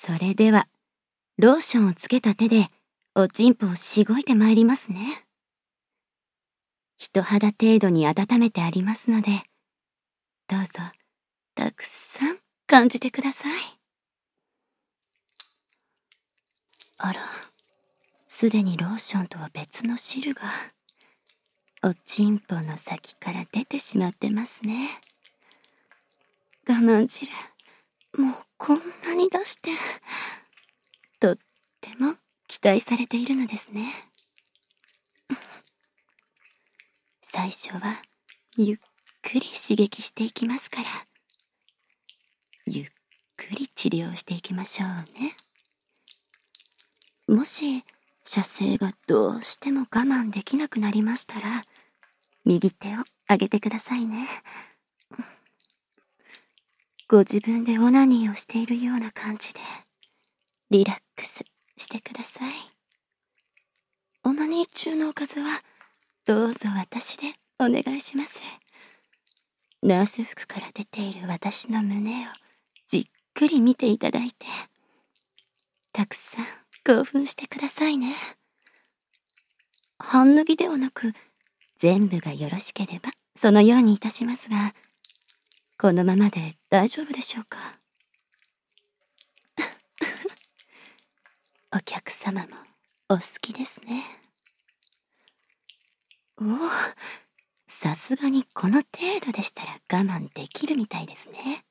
それでは、ローションをつけた手で、おちんぽをしごいてまいりますね。人肌程度に温めてありますので、どうぞ、たくさん感じてください。あら、すでにローションとは別の汁が、おちんぽの先から出てしまってますね。我慢汁、もうこんなに出して、とっても期待されているのですね。最初はゆっくり刺激していきますから、ゆっくり治療していきましょうね。もし射精がどうしても我慢できなくなりましたら、右手を上げてくださいね。ご自分でオナニーをしているような感じでリラックスしてください。オナニー中のおかずはどうぞ私でお願いします。ナース服から出ている私の胸をじっくり見ていただいて、たくさん興奮してくださいね。半脱ぎではなく、全部がよろしければそのようにいたしますが、このままで大丈夫でしょうか。お客様もお好きですね。おお、さすがにこの程度でしたら我慢できるみたいですね。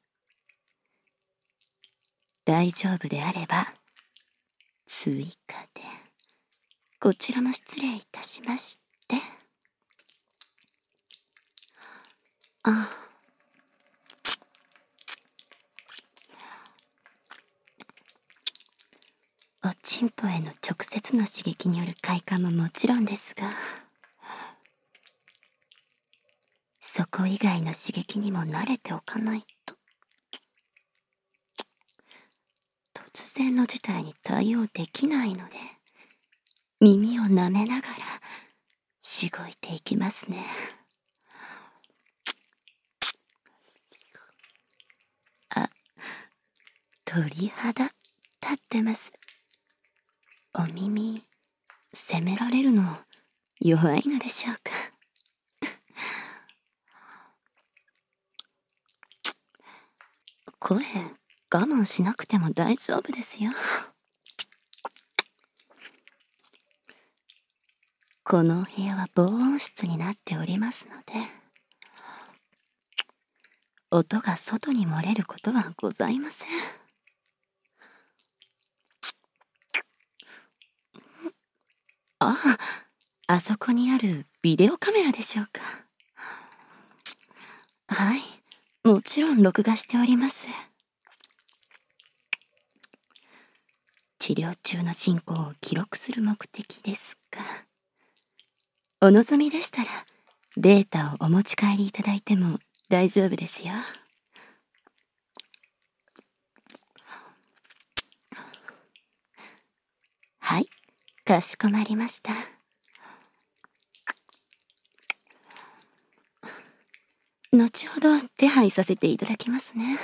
大丈夫であれば、追加で、こちらも失礼いたしまして。おちんぽへの直接の刺激による快感ももちろんですが、そこ以外の刺激にも慣れておかないと、突然の事態に対応できないので、耳を舐めながらしごいていきますね。あ、鳥肌立ってます。お耳責められるの弱いのでしょうか。声我慢しなくても大丈夫ですよ。このお部屋は防音室になっておりますので、音が外に漏れることはございません。あそこにあるビデオカメラでしょうか。はい、もちろん録画しております。治療中の進行を記録する目的ですが、お望みでしたらデータをお持ち帰りいただいても大丈夫ですよ。はい、かしこまりました。後ほど手配させていただきますね。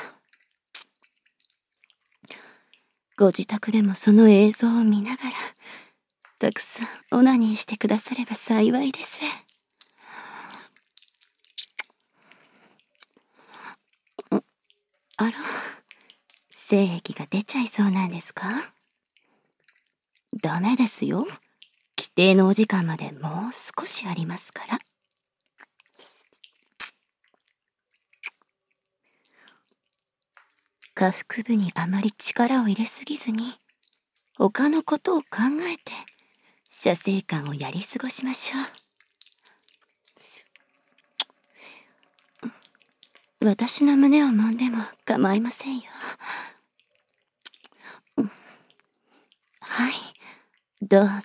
ご自宅でもその映像を見ながら、たくさんオナニーしてくだされば幸いです。あら、精液が出ちゃいそうなんですか？ダメですよ。規定のお時間までもう少しありますから。下腹部にあまり力を入れすぎずに、他のことを考えて射精感をやり過ごしましょう。私の胸を揉んでも構いませんよ。はい、どうぞ。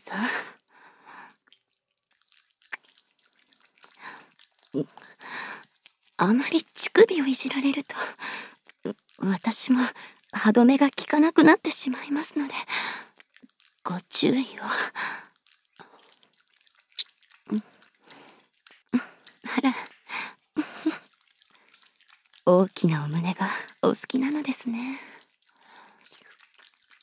あまり乳首をいじられると、私も歯止めが効かなくなってしまいますので、ご注意を。あら、大きなお胸がお好きなのですね。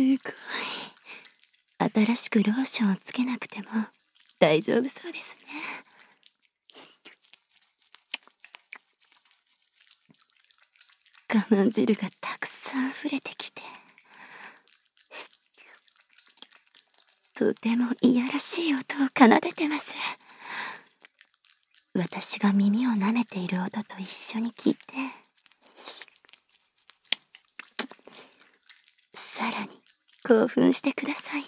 ごい。新しくローションをつけなくても大丈夫そうですね。我慢汁がたくさん溢れてきて、とてもいやらしい音を奏でてます。私が耳を舐めている音と一緒に聞いて、さらに興奮してくださいね。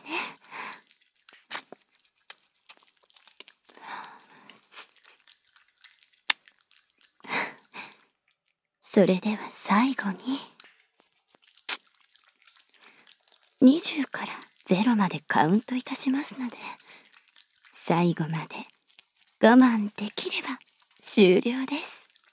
それでは最後に、20から0までカウントいたしますので、最後まで我慢できれば終了です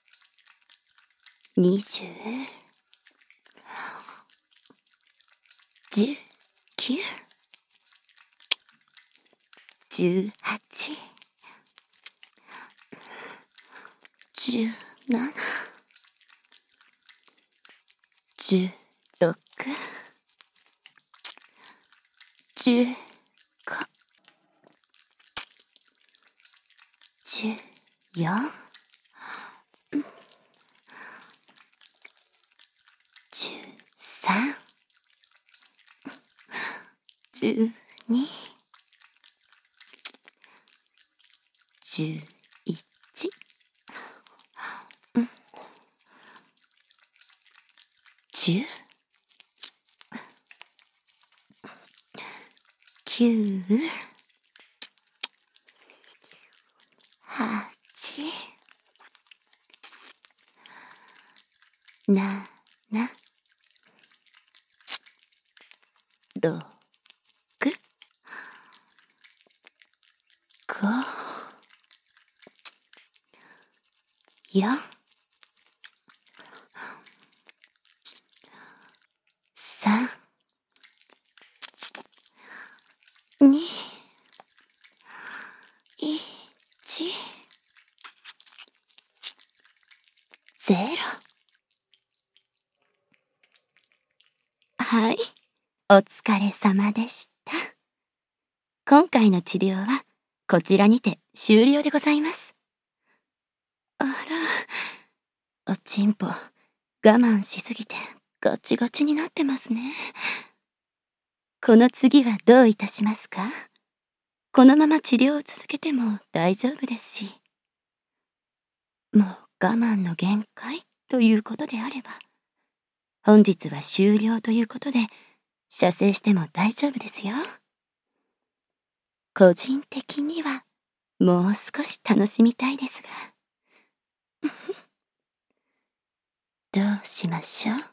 。20、19、18、17、16、15、14、13、12、11、10、9、8、7、6、5、4、3、2、1、0。はい、お疲れ様でした。今回の治療はこちらにて終了でございます。あら、おちんぽ我慢しすぎてガチガチになってますね。この次はどういたしますか？このまま治療を続けても大丈夫ですし、もう我慢の限界ということであれば、本日は終了ということで射精しても大丈夫ですよ。個人的にはもう少し楽しみたいですがどうしましょう。